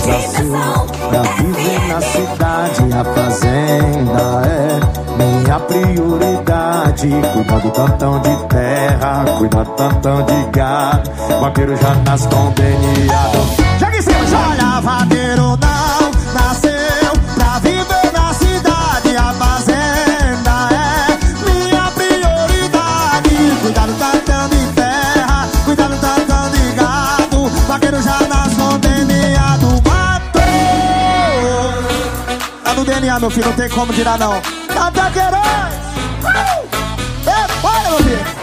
Nasceu pra viver na cidade, a fazenda é minha prioridade. Cuidar do tantão de terra, cuidar do tantão de gado. Vaqueiro já nasce com DNA. Joga em cima, olha, vaqueiro não nasceu pra viver na cidade, a fazenda é minha prioridade. Cuidar do tantão de terra, cuidar do tantão de gado. Vaqueiro já nasce com DNA do mato. Tá no DNA, meu filho, não tem como tirar não. Tá vaqueirões! Olha, meu filho!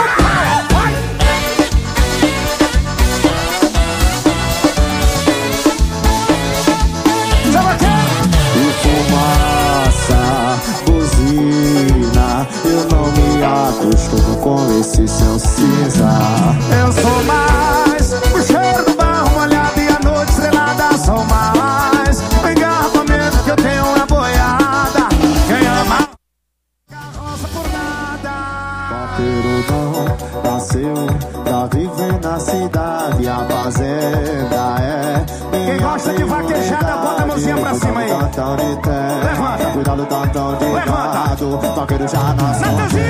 Buzina, eu não me acostumo com esse seu cinza. Eu sou mais o cheiro do barro molhado e a noite estrelada. Sou mais o engarrafamento que eu tenho na boiada. Quem ama carroça por nada. Vaqueiro não nasceu pra viver na cidade, a fazenda é. Quem gosta de vaquejada, bota a mãozinha pra cima aí. Levanta. Cuidado do tantão de gado. Vaqueiro já nasceu.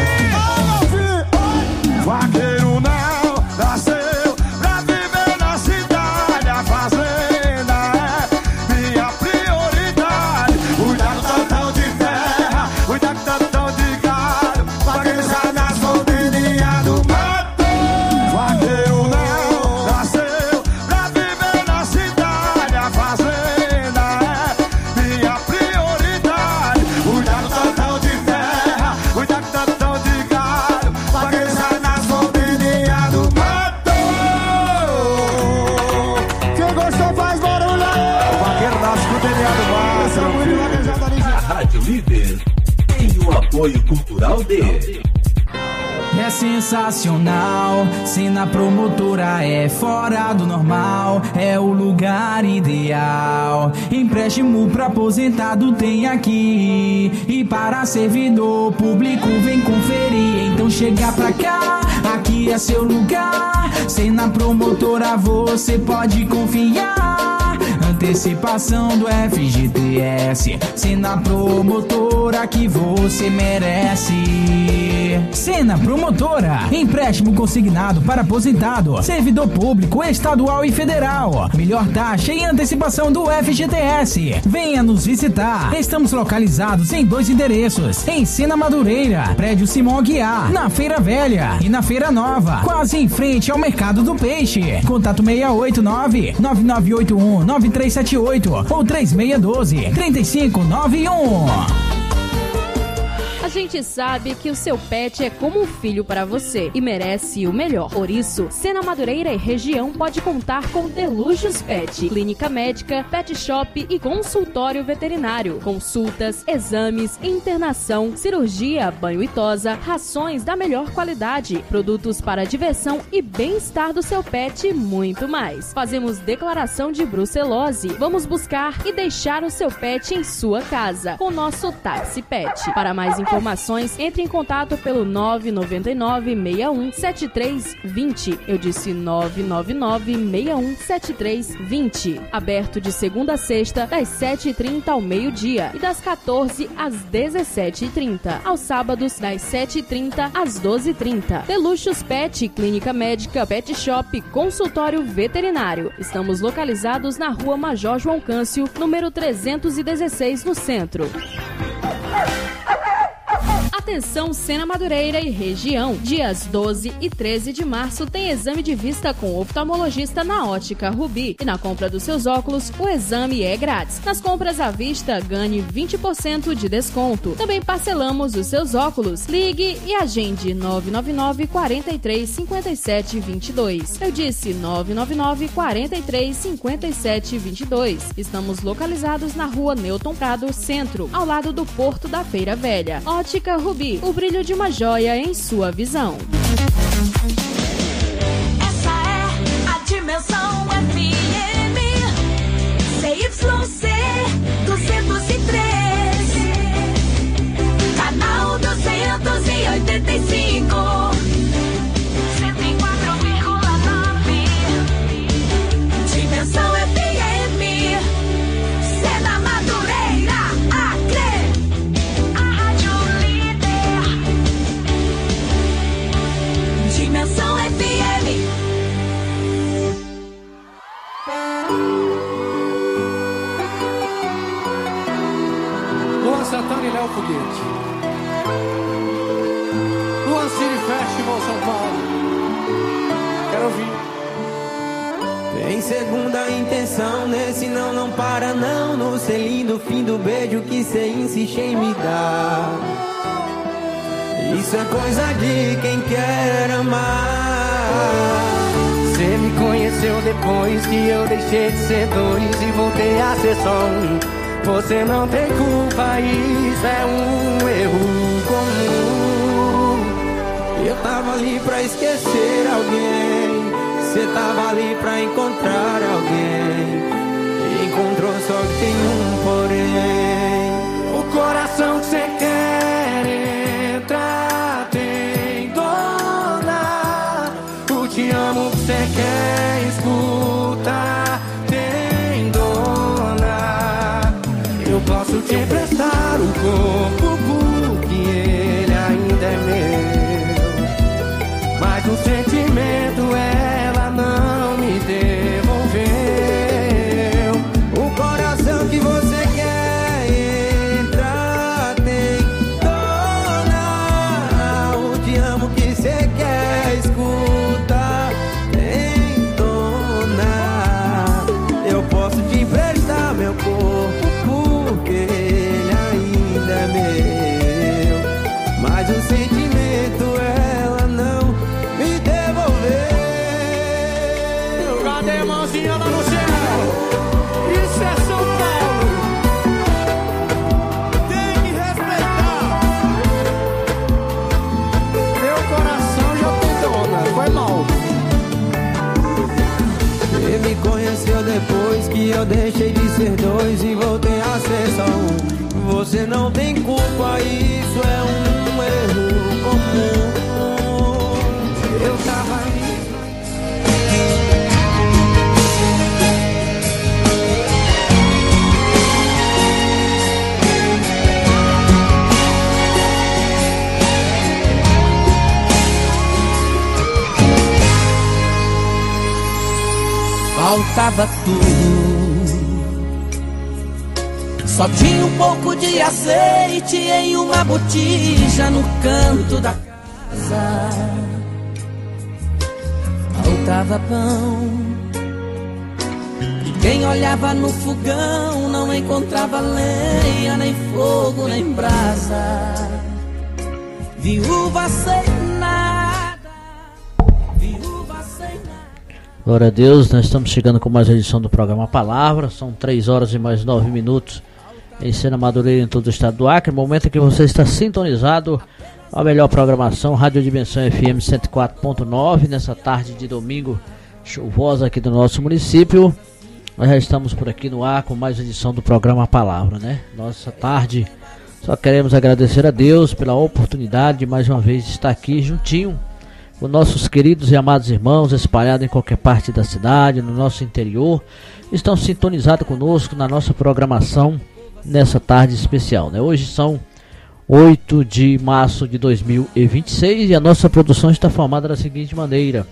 Vaqueiro não nasceu pra viver na cidade, a fazenda é minha prioridade. Cuidado do tantão de terra, cuidado do tantão de gado. Vaqueiro já nasceu com DNA do mato. Vaqueiro não nasceu pra viver na cidade, a fazenda é minha prioridade. Cuidado do tantão de terra, cuidado do tantão de gado. Vaqueiro já nasce com DNA do mato. Quem gostou faz barulho aí. O vaqueiro nasce com DNA do mato. A Rádio Líder tem o apoio cultural de... É sensacional, Sena Promotora é fora do normal, é o lugar ideal. Empréstimo pra aposentado tem aqui, e para servidor público vem conferir. Então chega pra cá, aqui é seu lugar. Sena Promotora você pode confiar. Antecipação do FGTS, Sena Promotora que você merece. Sena Promotora, empréstimo consignado para aposentado, servidor público estadual e federal. Melhor taxa e antecipação do FGTS. Venha nos visitar. Estamos localizados em 2 endereços: em Sena Madureira, prédio Simão Aguiar, na Feira Velha, e na Feira Nova, quase em frente ao Mercado do Peixe. Contato 689-9981-9378 ou 3612-3591. A gente sabe que o seu pet é como um filho para você e merece o melhor. Por isso, Sena Madureira e região pode contar com Deluxos Pet, clínica médica, pet shop e consultório veterinário. Consultas, exames, internação, cirurgia, banho e tosa, rações da melhor qualidade, produtos para diversão e bem-estar do seu pet e muito mais. Fazemos declaração de brucelose. Vamos buscar e deixar o seu pet em sua casa com nosso táxi pet. Para mais informações, entre em contato pelo 999-61-7320. Eu disse 999-61-7320. Aberto de segunda a sexta, das 7h30 ao meio-dia e das 14 às 17h30. Aos sábados, das 7h30 às 12h30. Deluxos Pet, clínica médica, pet shop, consultório veterinário. Estamos localizados na Rua Major João Câncio, número 316, no centro. Atenção, Sena Madureira e região. Dias 12 e 13 de março tem exame de vista com oftalmologista na Ótica Rubi. E na compra dos seus óculos, o exame é grátis. Nas compras à vista, ganhe 20% de desconto. Também parcelamos os seus óculos. Ligue e agende 999 43 57 22. Eu disse 999 43 57 22. Estamos localizados na Rua Newton Prado, Centro, ao lado do Porto da Feira Velha. Ótica Rubi, o brilho de uma joia em sua visão. Essa é a Dimensão FM CYC 203, canal 285, 104,9. Dimensão FM. Santana e Léo Foguete. Luan City Festival São Paulo. Quero ouvir. Tem segunda intenção, nesse não para não. No selinho do fim do beijo que cê insiste em me dar. Isso é coisa de quem quer amar. Cê me conheceu depois que eu deixei de ser dois e voltei a ser só um. Você não tem culpa, isso é um erro comum. Eu tava ali pra esquecer alguém, cê tava ali pra encontrar alguém. Encontrou só que tem um porém. O coração que cê quer entrar tem dona. O te amo que cê quer escutar tem dona. Eu posso te emprestar o corpo porque ele ainda é meu, mas o sentimento ela não me devolveu. O coração que você quer entrar tem dona. O te amo que você quer escutar tem dona. Eu posso te emprestar meu corpo porque ele ainda é meu, mas o sentimento ela não me devolveu. Cadê a mãozinha lá no céu? Isso é São Paulo. Tem que respeitar. Meu coração já tem dona. Foi mal. Você me conheceu depois que eu deixei de ser dois e voltei a ser só um. Você não tem culpa, isso é um erro comum. Eu tava ali. Faltava tudo, só tinha um pouco de azeite em uma botija no canto da casa. Faltava pão, e quem olhava no fogão não encontrava lenha, nem fogo, nem brasa. Viúva sem nada, viúva sem nada. Glória a Deus, nós estamos chegando com mais uma edição do programa Palavra. São 3 horas e mais 9 minutos em Sena Madureira, em todo o estado do Acre. Momento em que você está sintonizado a melhor programação, Rádio Dimensão FM 104.9, nessa tarde de domingo chuvosa aqui do nosso município. Nós já estamos por aqui no ar com mais uma edição do programa Palavra, né? Nossa tarde, só queremos agradecer a Deus pela oportunidade de mais uma vez estar aqui juntinho com nossos queridos e amados irmãos espalhados em qualquer parte da cidade, no nosso interior, estão sintonizados conosco na nossa programação nessa tarde especial, né? Hoje são 8 de março de 2026 e a nossa produção está formada da seguinte maneira: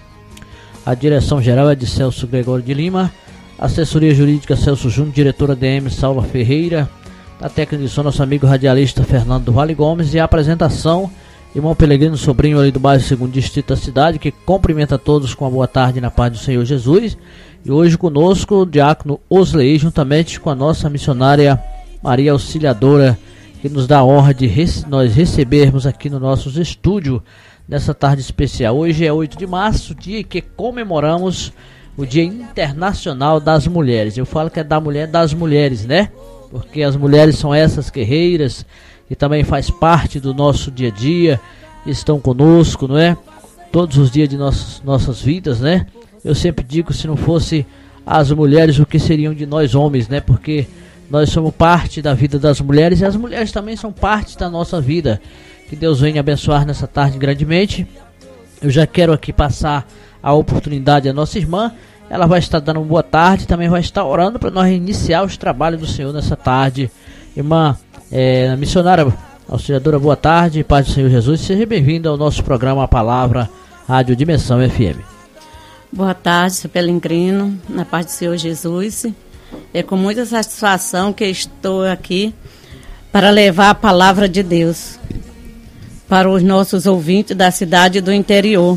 a direção geral é de Celso Gregório de Lima, assessoria jurídica Celso Júnior, diretora DM Saula Ferreira, a técnica de som nosso amigo radialista Fernando do Vale Gomes, e a apresentação irmão Pelegrino Sobrinho ali do bairro 2º Distrito da cidade, que cumprimenta a todos com uma boa tarde na paz do Senhor Jesus. E hoje conosco o diácono Osley, juntamente com a nossa missionária Maria Auxiliadora, que nos dá a honra de nós recebermos aqui no nosso estúdio nessa tarde especial. Hoje é 8 de março, dia em que comemoramos o Dia Internacional das Mulheres. Eu falo que é da mulher das mulheres, né? Porque as mulheres são essas guerreiras que também faz parte do nosso dia a dia, estão conosco, não é? Todos os dias de nossas vidas, né? Eu sempre digo, se não fosse as mulheres, o que seriam de nós homens, né? Porque nós somos parte da vida das mulheres e as mulheres também são parte da nossa vida. Que Deus venha abençoar nessa tarde grandemente. Eu já quero aqui passar a oportunidade à nossa irmã. Ela vai estar dando uma boa tarde, também vai estar orando para nós iniciar os trabalhos do Senhor nessa tarde. Irmã missionária Auxiliadora, boa tarde, paz do Senhor Jesus. Seja bem-vinda ao nosso programa A Palavra, Rádio Dimensão FM. Boa tarde, seu Pelegrino, na paz do Senhor Jesus. É com muita satisfação que estou aqui para levar a palavra de Deus para os nossos ouvintes da cidade e do interior.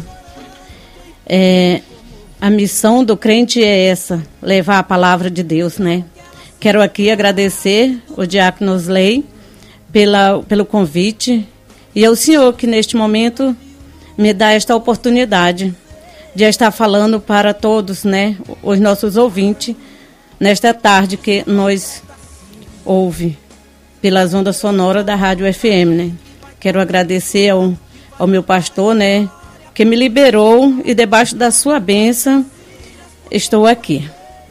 A missão do crente é essa, levar a palavra de Deus, né? Quero aqui agradecer o diácono Osley pelo convite e ao senhor que neste momento me dá esta oportunidade de estar falando para todos, né, os nossos ouvintes, nesta tarde que nós ouve pelas ondas sonoras da Rádio FM, né? Quero agradecer ao meu pastor, né, que me liberou e debaixo da sua bênção estou aqui.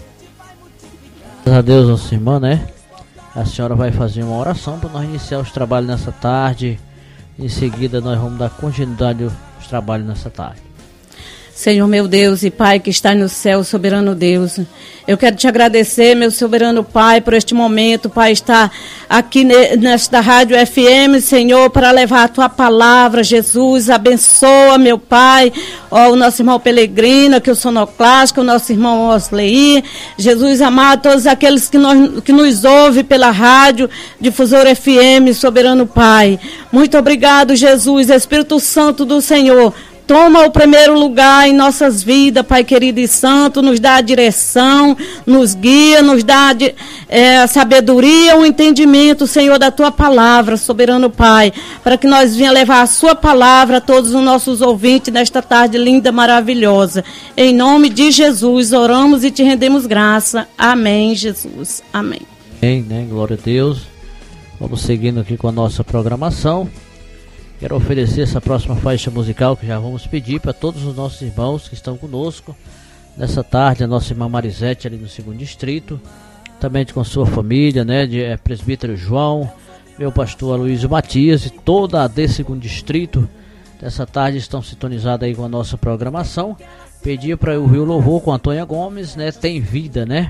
Graças a Deus, nossa irmã, né? A senhora vai fazer uma oração para nós iniciar os trabalhos nessa tarde. Em seguida nós vamos dar continuidade aos trabalhos nessa tarde. Senhor meu Deus e Pai que está no céu, soberano Deus, eu quero te agradecer, meu soberano Pai, por este momento, Pai, estar aqui nesta Rádio FM, Senhor, para levar a Tua palavra, Jesus, abençoa, meu Pai, o nosso irmão Pelegrino, aqui o Sonoclássico, o nosso irmão Osley, Jesus amado, todos aqueles que nos ouvem pela Rádio Difusora FM, soberano Pai, muito obrigado, Jesus, Espírito Santo do Senhor, toma o primeiro lugar em nossas vidas, Pai querido e santo, nos dá a direção, nos guia, nos dá a sabedoria, o entendimento, Senhor, da Tua palavra, soberano Pai, para que nós venhamos levar a Sua palavra a todos os nossos ouvintes nesta tarde linda, maravilhosa. Em nome de Jesus, oramos e te rendemos graça. Amém, Jesus. Amém. Amém, né? Glória a Deus. Vamos seguindo aqui com a nossa programação. Quero oferecer essa próxima faixa musical que já vamos pedir para todos os nossos irmãos que estão conosco nessa tarde, a nossa irmã Marisete ali no 2º Distrito, também com sua família, né, de presbítero João, meu pastor Aloysio Matias e toda a D2º Distrito, dessa tarde estão sintonizados aí com a nossa programação. Pedir para ouvir o louvor com Antônia Gomes, né, Tem Vida, né,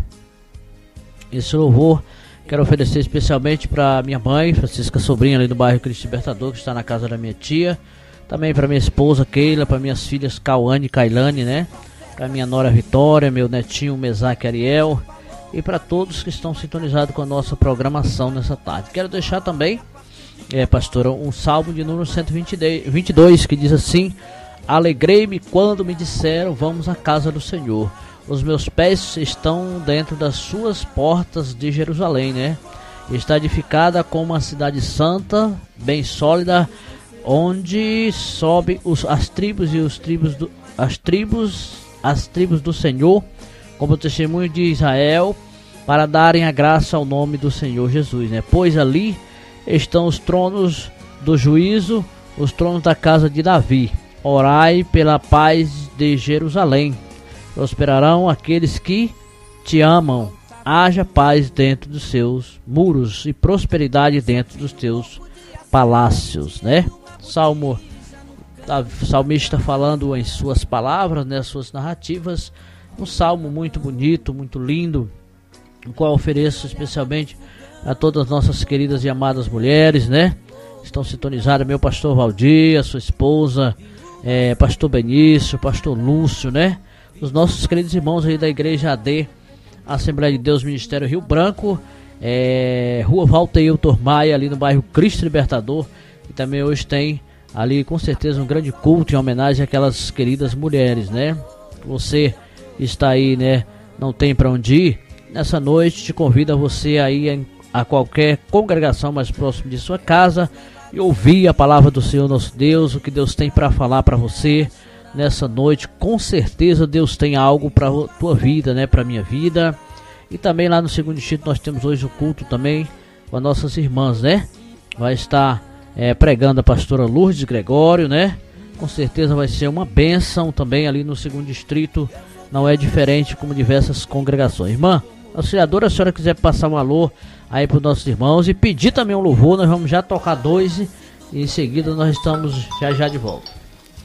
esse louvor quero oferecer especialmente para minha mãe, Francisca Sobrinha, ali do bairro Cristo Libertador, que está na casa da minha tia. Também para minha esposa Keila, para minhas filhas Cauane e Kailane, né? Para minha nora Vitória, meu netinho Mesaque Ariel. E para todos que estão sintonizados com a nossa programação nessa tarde. Quero deixar também, pastora, um salmo de número 122, que diz assim: Alegrei-me quando me disseram, vamos à casa do Senhor. Os meus pés estão dentro das suas portas de Jerusalém, né? Está edificada como uma cidade santa, bem sólida, onde sobe as tribos do Senhor, como testemunho de Israel, para darem a graça ao nome do Senhor Jesus, né? Pois ali estão os tronos do juízo, os tronos da casa de Davi. Orai pela paz de Jerusalém. Prosperarão aqueles que te amam. Haja paz dentro dos seus muros e prosperidade dentro dos teus palácios, né? Salmista falando em suas palavras, né, suas narrativas, um salmo muito bonito, muito lindo, o qual ofereço especialmente a todas as nossas queridas e amadas mulheres, né? Estão sintonizadas, meu pastor Valdir, a sua esposa, pastor Benício, pastor Lúcio, né? Os nossos queridos irmãos aí da Igreja AD, Assembleia de Deus, Ministério Rio Branco, Rua Valteilton Maia, ali no bairro Cristo Libertador. E também hoje tem ali com certeza um grande culto em homenagem àquelas queridas mulheres, né? Você está aí, né? Não tem para onde ir? Nessa noite te convido a você aí a qualquer congregação mais próximo de sua casa e ouvir a palavra do Senhor nosso Deus, o que Deus tem para falar para você. Nessa noite, com certeza Deus tem algo para a tua vida, né? Para a minha vida. E também lá no 2º Distrito nós temos hoje o culto também com as nossas irmãs, né? Vai estar pregando a pastora Lourdes Gregório, né? Com certeza vai ser uma bênção também ali no 2º Distrito. Não é diferente como diversas congregações. Irmã auxiliadora, a senhora quiser passar um alô aí para os nossos irmãos e pedir também um louvor, nós vamos já tocar 2 e em seguida nós estamos já de volta.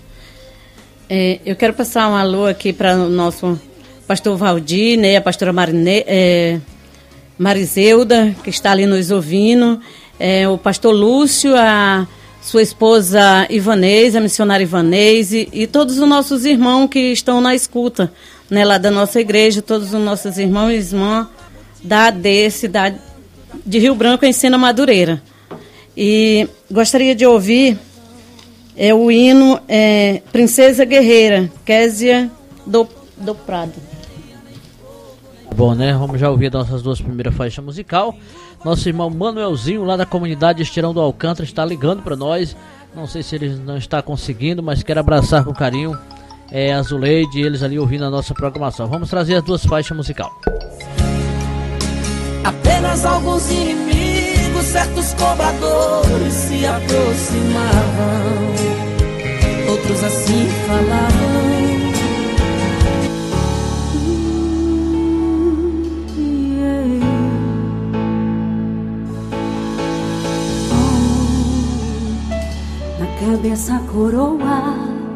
Eu quero passar um alô aqui para o nosso pastor Valdir, né, a pastora Marizeuda, que está ali nos ouvindo, o pastor Lúcio, a sua esposa Ivanês, a missionária Ivanês, e todos os nossos irmãos que estão na escuta, né, lá da nossa igreja, todos os nossos irmãos e irmãs da AD, cidade de Rio Branco, em Sena Madureira, E gostaria de ouvir o hino Princesa Guerreira, Késia do Prado. Bom, né? Vamos já ouvir nossas duas primeiras faixas musical. Nosso irmão Manuelzinho, lá da comunidade Estirão do Alcântara, está ligando para nós. Não sei se ele não está conseguindo, mas quero abraçar com carinho a Zuleide e eles ali ouvindo a nossa programação. Vamos trazer as duas faixas musical. Apenas alguns inimigos, certos cobradores se aproximavam. Outros assim falavam. Cabeça a coroa,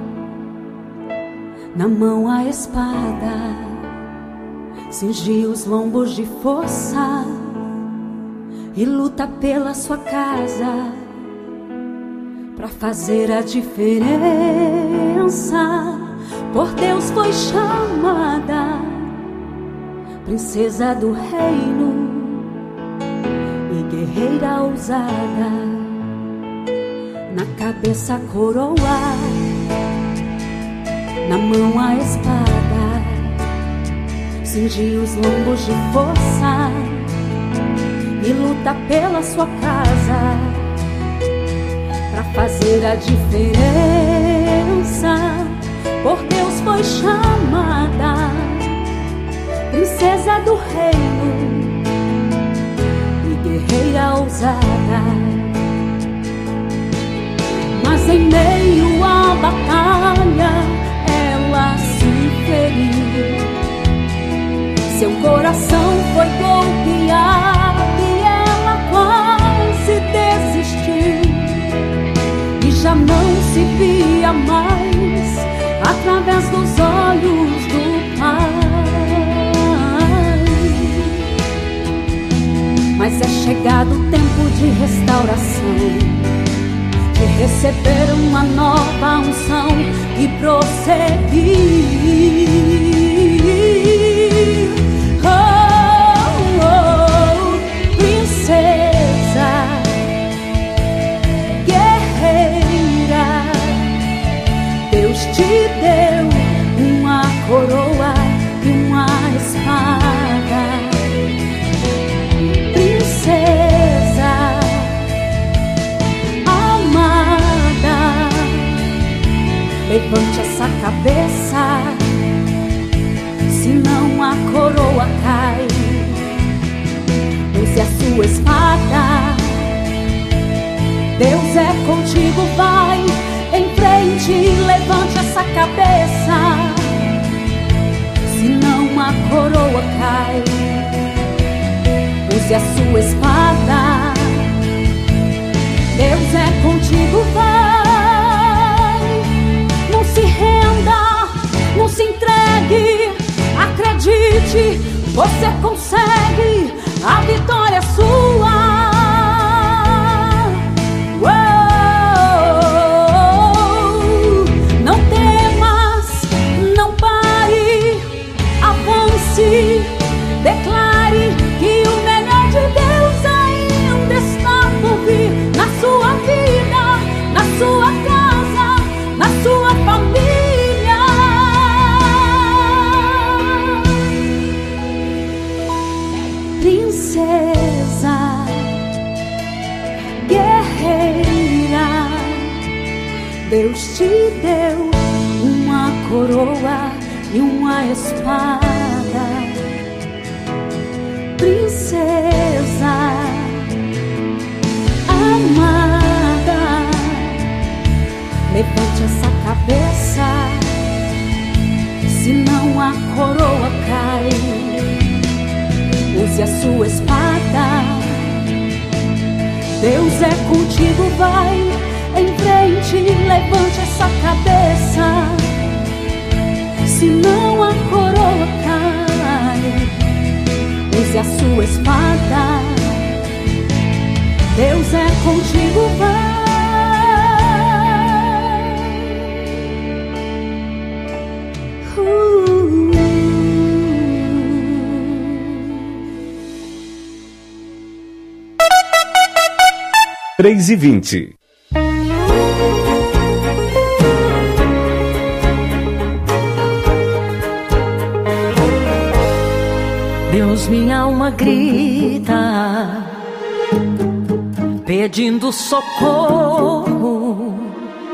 na mão a espada, cingiu os lombos de força e luta pela sua casa, pra fazer a diferença. Por Deus foi chamada, princesa do reino e guerreira ousada. Na cabeça a coroa, na mão a espada, cingiu os lombos de força e luta pela sua casa, pra fazer a diferença. Por Deus foi chamada, princesa do reino e guerreira ousada. Mas em meio à batalha ela se feriu, seu coração foi golpeado e ela quase desistiu, e já não se via mais através dos olhos do Pai. Mas é chegado o tempo de restauração, de receber uma nova unção e prosseguir. Oh, oh, princesa, guerreira, Deus te deu uma coroa e uma espada. Princesa amada, levante essa cabeça, senão a coroa cai. Use a sua espada, Deus é contigo, vai em frente, levante essa cabeça, senão a coroa cai. Use a sua espada, Deus é contigo, vai. Não se renda, não se entregue, acredite, você consegue, a vitória é sua. Não temas, não pare, avance, declare que o melhor de Deus ainda está por vir na sua vida, na sua casa, na sua família. Princesa, guerreira, Deus te deu uma coroa e uma espada. Princesa amada, levante essa cabeça, senão a coroa cai. Use a sua espada, Deus é contigo, vai em frente, levante essa cabeça, senão a coroa cai. Use a sua espada, Deus é contigo, vai. 3h20. Deus, minha alma grita, pedindo socorro.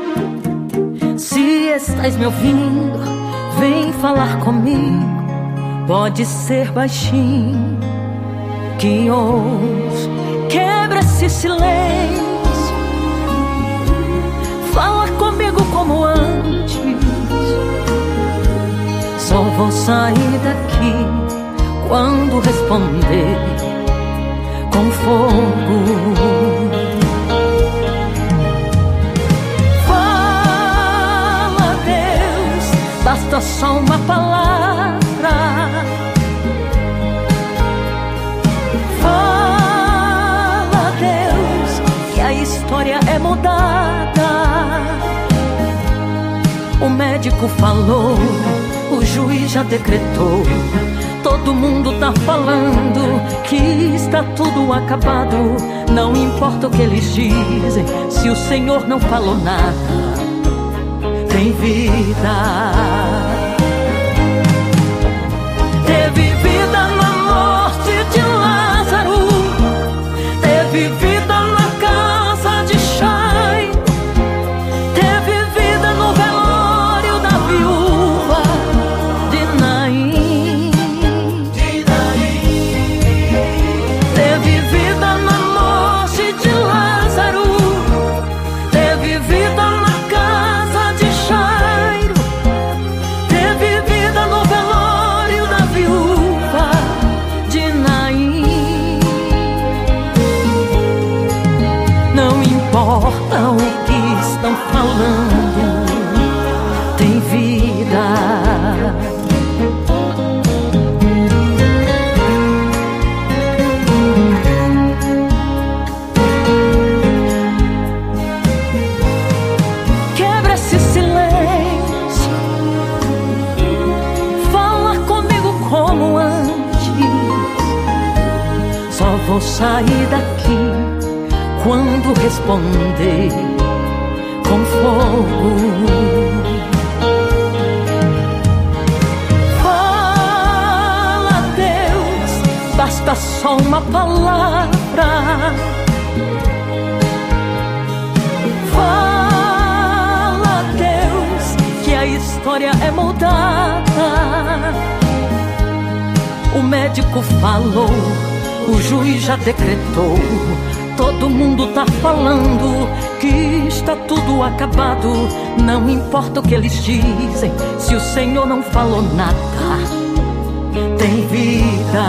Se estás me ouvindo, vem falar comigo. Pode ser baixinho que ouço. Quebra esse silêncio, fala comigo como antes. Só vou sair daqui quando responder com fogo. Fala, Deus, basta só uma palavra. Fala, Deus, que a história é mudada. O médico falou, o juiz já decretou. Todo mundo tá falando que está tudo acabado. Não importa o que eles dizem, se o Senhor não falou nada, tem vida. Teve vida na morte de Lázaro, teve vida na casa de Chay, teve vida no velório da viúva de Naim. Teve vida na morte de Lázaro, teve vida na casa de Jairo, teve vida no velório da viúva de Naim. Não importa o que estão falando, tem vida. Quebra esse silêncio, fala comigo como antes. Só vou sair daqui quando responder com fogo. Fala, Deus, basta só uma palavra. Fala, Deus, que a história é mudada. O médico falou, o juiz já decretou. Todo mundo tá falando que está tudo acabado. Não importa o que eles dizem, se o Senhor não falou nada, tem vida.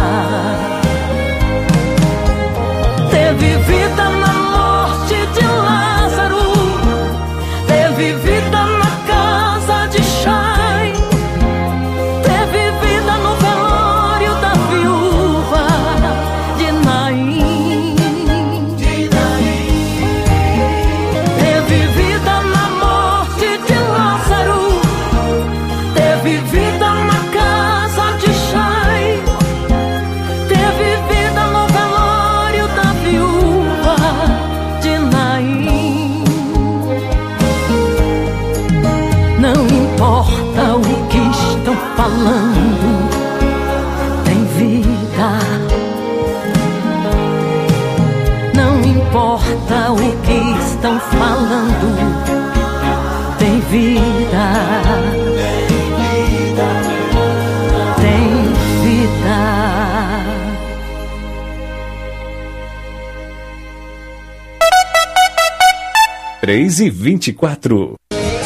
Teve vida na morte de Lázaro, teve vida na casa de Chay, teve vida no velório da viúva de Naim. Teve vida na morte de Lázaro, teve vida na casa de Chay, teve vida no velório da viúva de Naim. Não importa o que estão falando, tem vida. Não importa o que estão falando, tem vida. Tem vida. 3h24.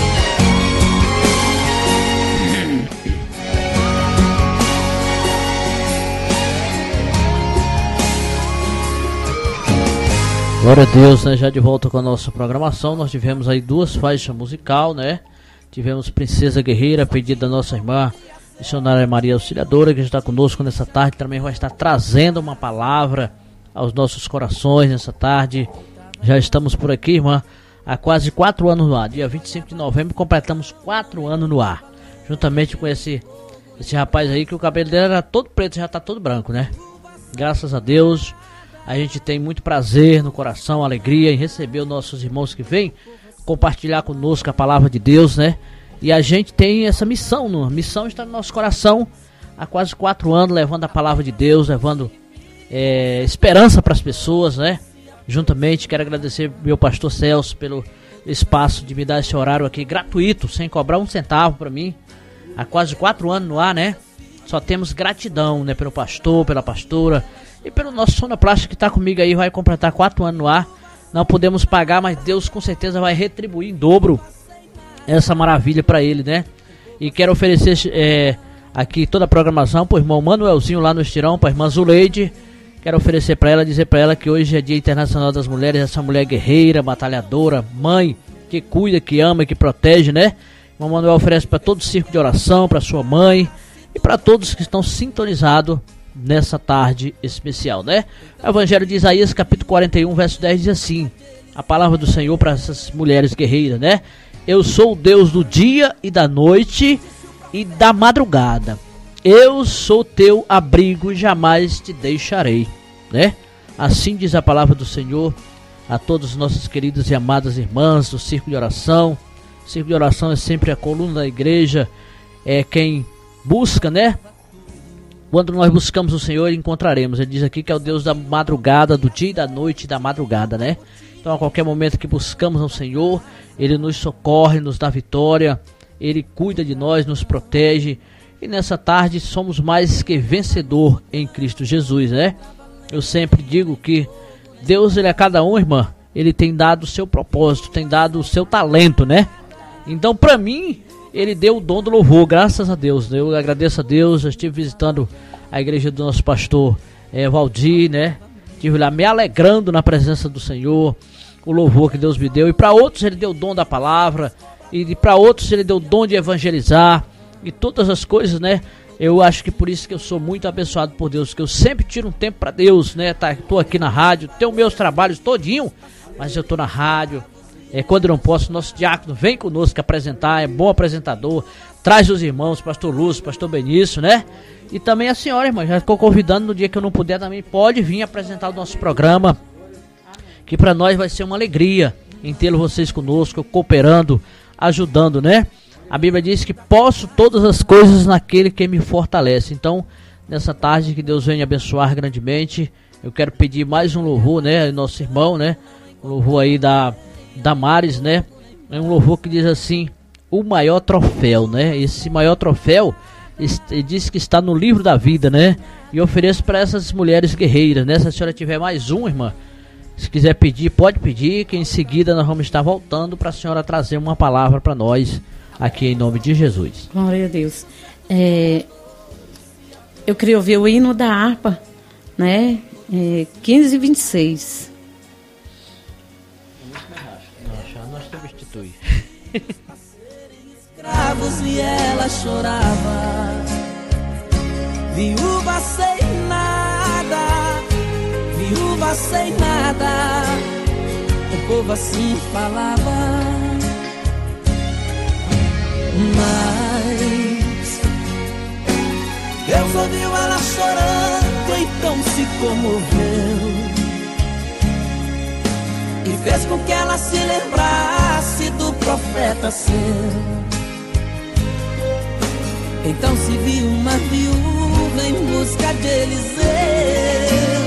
Glória a Deus, né? Já de volta com a nossa programação. Nós tivemos aí duas faixas musical, né? Tivemos Princesa Guerreira, pedido da nossa irmã missionária Maria Auxiliadora, que está conosco nessa tarde. Também vai estar trazendo uma palavra aos nossos corações nessa tarde. Já estamos por aqui, irmã, há quase 4 anos no ar. Dia 25 de novembro completamos 4 anos no ar. Juntamente com esse rapaz aí, que o cabelo dele era todo preto, já está todo branco, né? Graças a Deus. A gente tem muito prazer no coração, alegria em receber os nossos irmãos que vêm compartilhar conosco a palavra de Deus, né? E a gente tem essa missão, a missão está no nosso coração há quase 4 anos, levando a palavra de Deus, levando esperança para as pessoas, né? Juntamente, quero agradecer meu pastor Celso pelo espaço de me dar esse horário aqui gratuito, sem cobrar um centavo para mim, há quase 4 anos no ar, né? Só temos gratidão, né? Pelo pastor, pela pastora e pelo nosso sonoplasta que está comigo aí, vai completar 4 anos no ar. Não podemos pagar, mas Deus com certeza vai retribuir em dobro essa maravilha para ele, né? E quero oferecer aqui toda a programação pro irmão Manuelzinho lá no Estirão, pra irmã Zuleide. Quero oferecer para ela, dizer para ela que hoje é Dia Internacional das Mulheres, essa mulher guerreira, batalhadora, mãe, que cuida, que ama, que protege, né? O irmão Manuel oferece para todo o circo de oração, para sua mãe e para todos que estão sintonizados nessa tarde especial, né? O Evangelho de Isaías, capítulo 41, verso 10, diz assim: a palavra do Senhor para essas mulheres guerreiras, né? Eu sou o Deus do dia e da noite e da madrugada. Eu sou teu abrigo e jamais te deixarei, né? Assim diz a palavra do Senhor a todos os nossos queridos e amadas irmãs do Círculo de Oração. O Círculo de Oração é sempre a coluna da igreja, é quem busca, né? Quando nós buscamos o Senhor, encontraremos. Ele diz aqui que é o Deus da madrugada, do dia e da noite e da madrugada, né? Então a qualquer momento que buscamos ao Senhor, Ele nos socorre, nos dá vitória, Ele cuida de nós, nos protege. E nessa tarde somos mais que vencedor em Cristo Jesus, né? Eu sempre digo que Deus, Ele a cada um, irmã, Ele tem dado o seu propósito, tem dado o seu talento, né? Então para mim, Ele deu o dom do louvor, graças a Deus. Eu agradeço a Deus. Eu estive visitando a igreja do nosso pastor Valdir, né? Estive lá me alegrando na presença do Senhor, o louvor que Deus me deu. E para outros Ele deu o dom da palavra, e para outros Ele deu o dom de evangelizar, e todas as coisas, né? Eu acho que por isso que eu sou muito abençoado por Deus, que eu sempre tiro um tempo para Deus, né? Tô aqui na rádio, tenho meus trabalhos todinho, mas eu tô na rádio. Quando eu não posso, nosso diácono vem conosco apresentar, é bom apresentador, traz os irmãos, pastor Lúcio, pastor Benício, né? E também a senhora, irmã, já ficou convidando no dia que eu não puder também, pode vir apresentar o nosso programa, que para nós vai ser uma alegria em tê-lo vocês conosco, cooperando, ajudando, né? A Bíblia diz que posso todas as coisas naquele que me fortalece. Então, nessa tarde, que Deus venha abençoar grandemente. Eu quero pedir mais um louvor, né? Nosso irmão, né? Um louvor aí da Damares, né? É um louvor que diz assim: o maior troféu, né? Esse maior troféu diz que está no livro da vida, né? E eu ofereço para essas mulheres guerreiras, né? Se a senhora tiver mais um, irmã, se quiser pedir, pode pedir, que em seguida nós vamos estar voltando para a senhora trazer uma palavra para nós aqui em nome de Jesus. Glória a Deus. Eu queria ouvir o hino da harpa, né? 15:26. Nós substitui. Escravos e ela chorava, viúva sem nada, viúva sem nada. O povo assim falava, mas Deus ouviu ela chorando, então se comoveu e fez com que ela se lembrasse do profeta seu. Então se viu uma viúva em busca de Eliseu.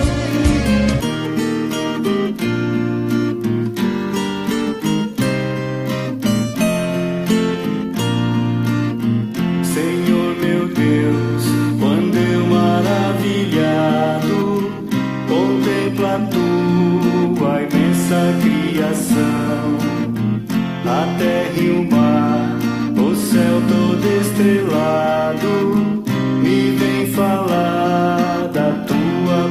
Senhor meu Deus, quando eu maravilhado contemplo a tua imensa criação, a terra e o mar, o céu todo estrelado, me vem falar da tua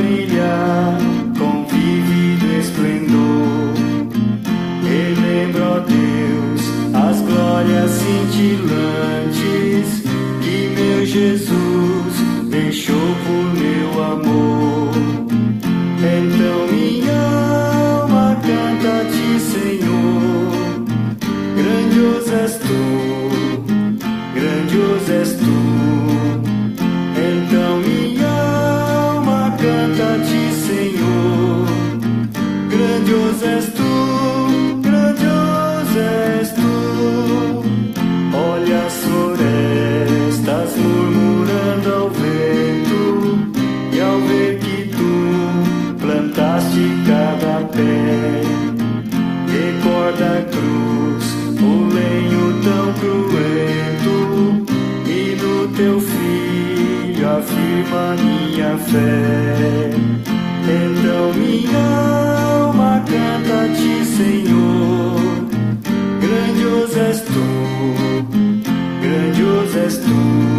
brilhar com vívido esplendor. Relembro, ó Deus, as glórias cintilantes que meu Jesus deixou por meu amor. Então minha alma canta-te, Senhor. Grandioso és tu, grandioso és tu. Então minha alma canta-te, Senhor. Grandioso és tu, grandioso és tu. Olha as florestas murmurando ao vento, e ao ver que tu plantaste cada pé, recorda a cruz, o lenho tão cruento, e no teu filho afirma minha fé. Então minha alma canta-te, Senhor. Grandioso és tu, grandioso és tu.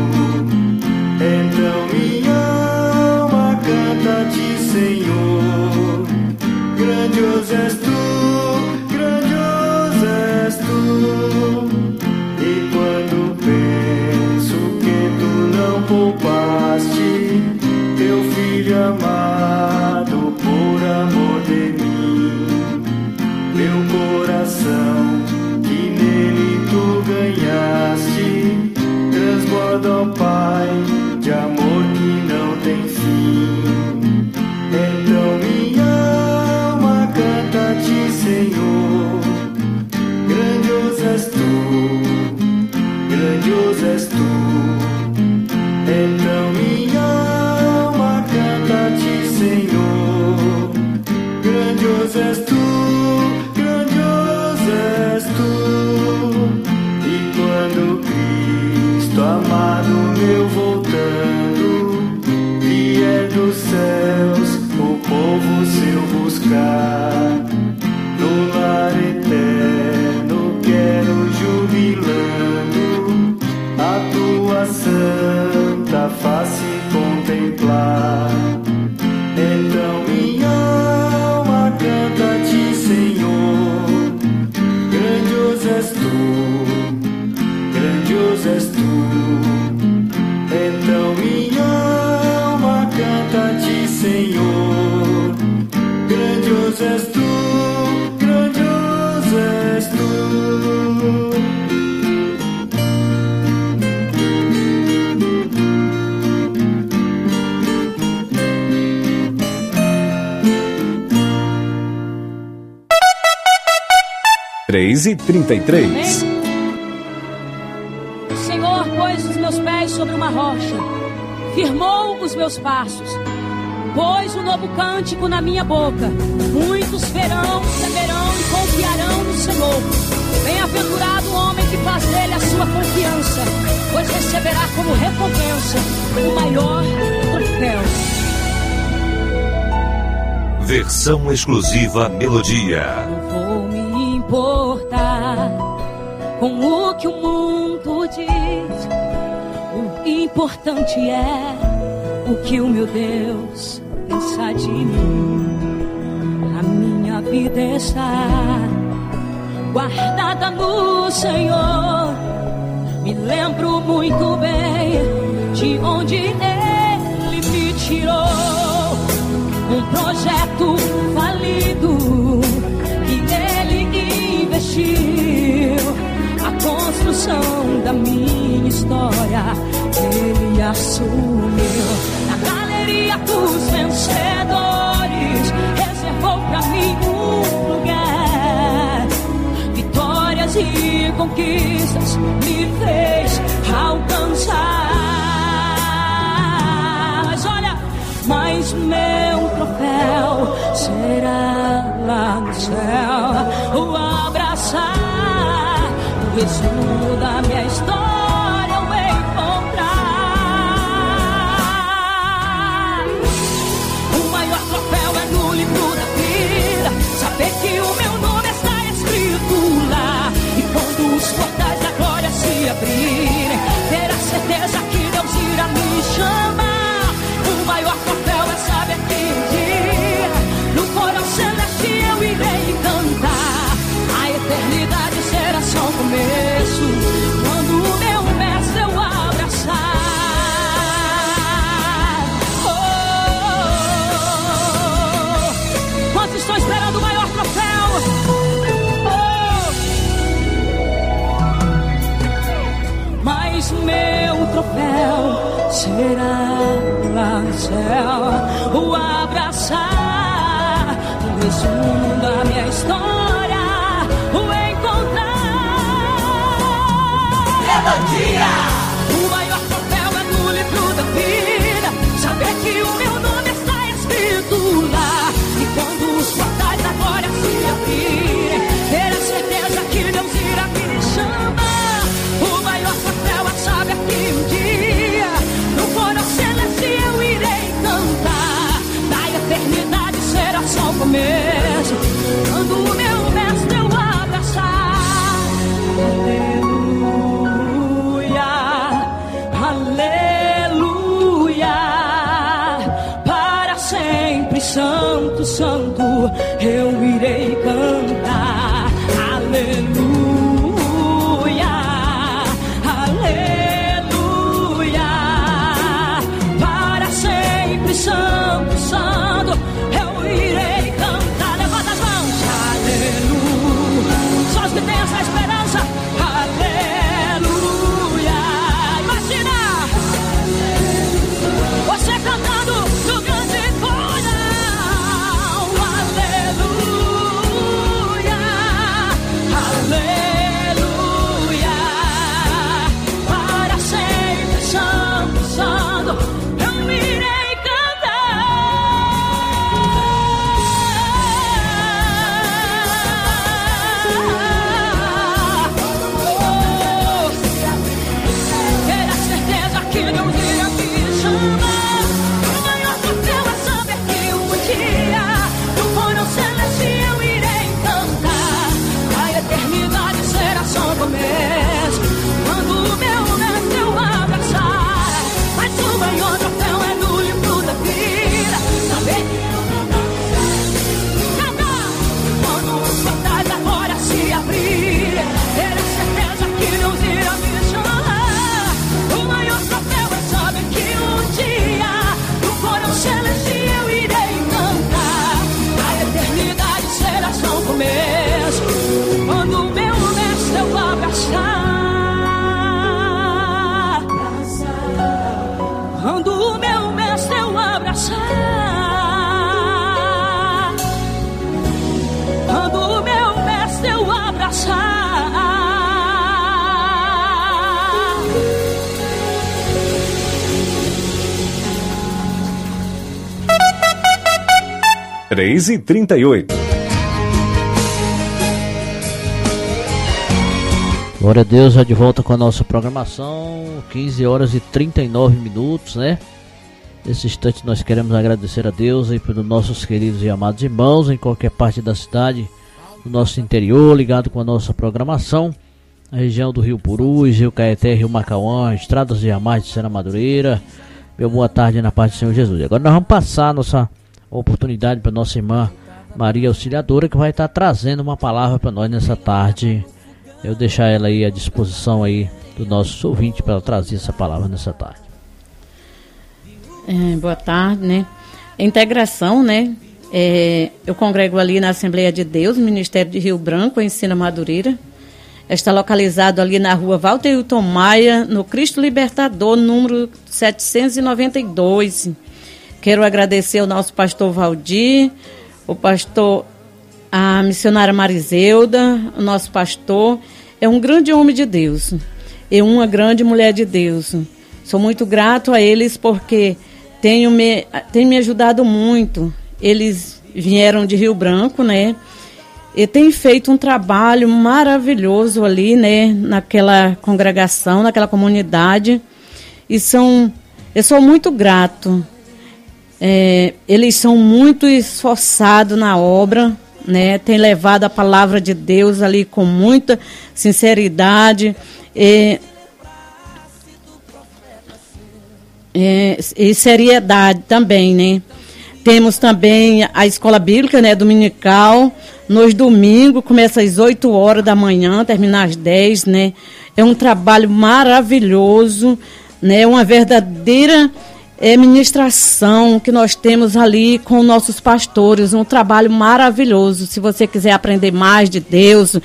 Então minha alma canta-te, Senhor. Grandioso és tu, grandioso és tu. E quando penso que tu não poupaste teu filho amado por amor de mim, meu coração que nele tu ganhaste transborda, ó Pai, de amor que não tem fim. Então minha alma canta-te, Senhor. Grandioso és tu, grandioso és tu. Então minha alma canta-te, Senhor. Grandioso és tu, grandioso és tu. E quando Cristo amado meu voltando vier dos céus o povo seu buscar, no lar eterno quero jubilando a tua santa face contemplar. Então minha alma canta-te, Senhor. Grandioso és tu, grandioso és tu. Então minha alma canta-te, Senhor. Grandioso és tu, grandioso és tu. 3h33. O Senhor pôs os meus pés sobre uma rocha, firmou os meus passos, pôs um novo cântico na minha boca. Muitos verão, temerão e confiarão no Senhor. Bem-aventurado o homem que faz dele a sua confiança, pois receberá como recompensa o maior troféu. Versão exclusiva Melodia. Não vou me importar com o que o mundo diz. O importante é o que o meu Deus pensa de mim. A minha vida está guardada no Senhor. Me lembro muito bem de onde Ele me tirou. Um projeto falido que Ele investiu. A construção da minha história Ele assumiu. Na galeria dos vencedores reservou pra mim um lugar. Vitórias e conquistas me fez alcançar. Mas olha, mas meu troféu será lá no céu. O abraçar o resumo da minha história eu encontrar. O maior troféu é no livro da vida, saber que o meu nome está escrito lá. E quando os portais da glória se abrirem, ter a certeza que Deus irá me chamar. O maior troféu é saber que será lá no céu o abraçar, o resumo da minha história, o encontrar. O maior troféu é no livro da vida, saber que o meu nome está escrito lá. E quando os portais da glória se abrirem, ter a certeza que Deus irá me chamar. O maior troféu é saber que um dia no coro celeste eu irei cantar. Da eternidade será só o começo, quando o meu mestre eu abraçar. Santo, santo, eu irei cantar. Aleluia, aleluia. Para sempre, santo, santo, eu irei cantar. Levanta as mãos. Aleluia. Só os que têm essa esperança. Aleluia. Imagina você cantando no grande coro. Três e 38. Glória a Deus, já de volta com a nossa programação, 15 horas e 39 minutos, né? Nesse instante nós queremos agradecer a Deus aí pelos nossos queridos e amados irmãos em qualquer parte da cidade, do nosso interior, ligado com a nossa programação, a região do Rio Purus, Rio Caeté, Rio Macauã, Estradas de Ramais de Sena Madureira. Meu boa tarde na paz do Senhor Jesus. Agora nós vamos passar a nossa oportunidade para nossa irmã Maria Auxiliadora, que vai estar trazendo uma palavra para nós nessa tarde. Eu deixar ela aí à disposição aí do nosso ouvinte para ela trazer essa palavra nessa tarde. Boa tarde, né? Integração, né? Eu congrego ali na Assembleia de Deus, Ministério de Rio Branco, em Sena Madureira. Está localizado ali na rua Walter Hilton Maia, no Cristo Libertador, número 792. Quero agradecer ao nosso pastor Valdir, o pastor, a missionária Marizeuda, o nosso pastor. É um grande homem de Deus, é uma grande mulher de Deus. Sou muito grato a eles porque tem me ajudado muito. Eles vieram de Rio Branco, né? E tem feito um trabalho maravilhoso ali, né? Naquela congregação, naquela comunidade. E eu sou muito grato. Eles são muito esforçados na obra, né? Tem levado a palavra de Deus ali com muita sinceridade e seriedade também, né? Temos também a escola bíblica, né, dominical. Nos domingos, começa às 8 horas da manhã, termina às 10, né? É um trabalho maravilhoso, né? Uma verdadeira ministração que nós temos ali com nossos pastores, um trabalho maravilhoso. Se você quiser aprender mais de Deus,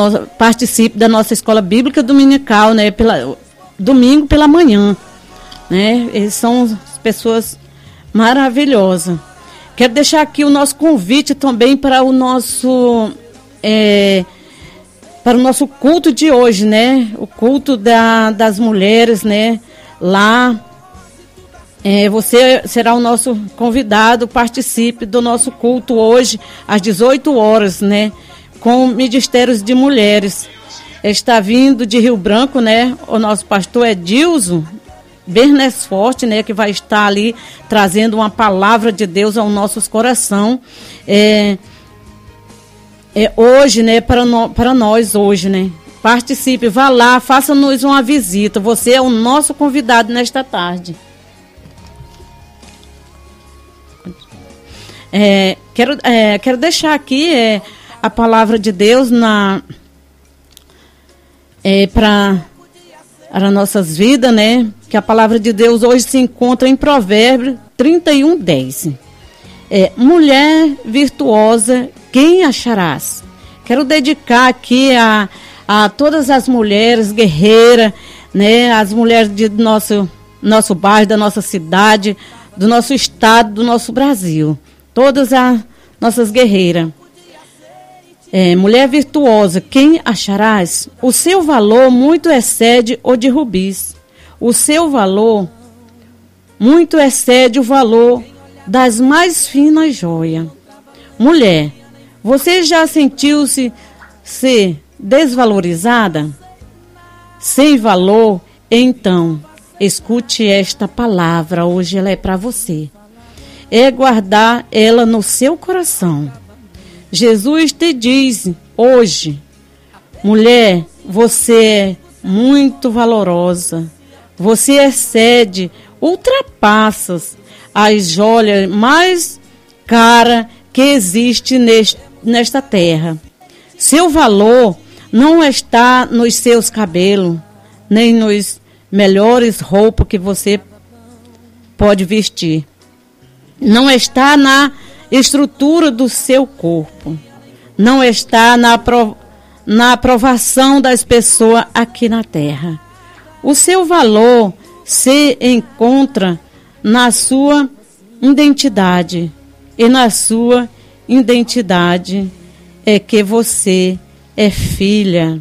participe da nossa escola bíblica dominical, né? Domingo pela manhã, né? Eles são pessoas maravilhosas. Quero deixar aqui o nosso convite também para o nosso culto de hoje, né? O culto das mulheres, né? Lá, você será o nosso convidado, participe do nosso culto hoje, às 18 horas, né? Com Ministérios de Mulheres. Está vindo de Rio Branco, né? O nosso pastor Edilson Bernesforte, né? Que vai estar ali trazendo uma palavra de Deus ao nossos coração. Hoje, né? Para nós hoje, né? Participe, vá lá, faça-nos uma visita. Você é o nosso convidado nesta tarde. Quero deixar aqui a palavra de Deus para nossas vidas, né? Que a palavra de Deus hoje se encontra em Provérbios 31:10. Mulher virtuosa, quem acharás? Quero dedicar aqui a todas as mulheres guerreiras, né? As mulheres do nosso bairro, da nossa cidade, do nosso estado, do nosso Brasil. Todas as nossas guerreiras. Mulher virtuosa, quem acharás? O seu valor muito excede o de rubis. O seu valor muito excede o valor das mais finas joias. Mulher, você já sentiu-se desvalorizada? Sem valor? Então, escute esta palavra, hoje ela é para você. Guardar ela no seu coração. Jesus te diz hoje, mulher, você é muito valorosa, você excede, ultrapassas as joias mais caras que existe nesta terra. Seu valor não está nos seus cabelos, nem nos melhores roupas que você pode vestir. Não está na estrutura do seu corpo. Não está na aprovação das pessoas aqui na terra. O seu valor se encontra na sua identidade. E na sua identidade é que você é filha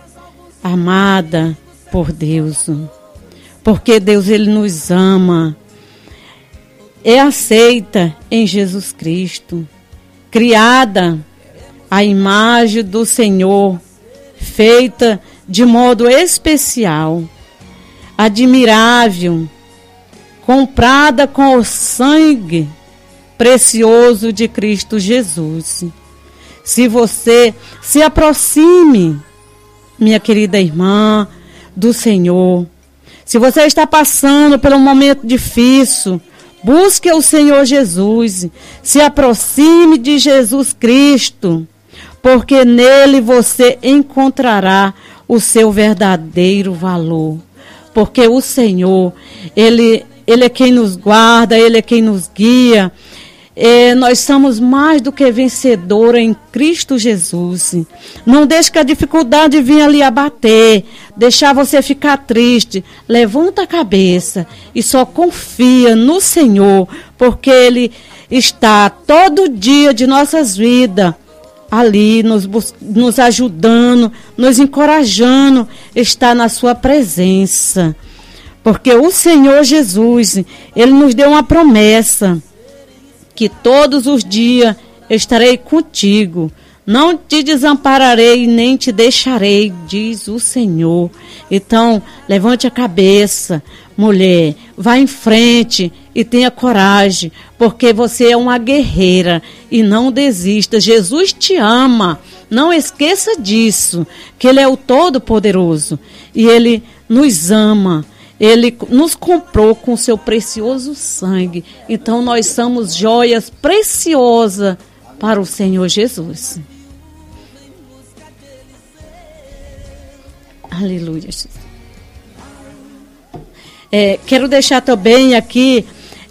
amada por Deus. Porque Deus, Ele nos ama. É aceita em Jesus Cristo, criada à imagem do Senhor, feita de modo especial, admirável, comprada com o sangue precioso de Cristo Jesus. Se você se aproxime, minha querida irmã, do Senhor, se você está passando por um momento difícil, busque o Senhor Jesus, se aproxime de Jesus Cristo, porque nele você encontrará o seu verdadeiro valor. Porque o Senhor, Ele é quem nos guarda, Ele é quem nos guia. Nós somos mais do que vencedora em Cristo Jesus. Não deixe que a dificuldade venha lhe abater, deixar você ficar triste. Levanta a cabeça e só confia no Senhor, porque Ele está todo dia de nossas vidas ali nos ajudando, nos encorajando, está na sua presença. Porque o Senhor Jesus, Ele nos deu uma promessa, que todos os dias estarei contigo, não te desampararei nem te deixarei, diz o Senhor. Então, levante a cabeça, mulher, vá em frente e tenha coragem, porque você é uma guerreira e não desista. Jesus te ama, não esqueça disso, que Ele é o Todo-Poderoso e Ele nos ama. Ele nos comprou com seu precioso sangue. Então nós somos joias preciosas para o Senhor Jesus. Aleluia. Quero deixar também aqui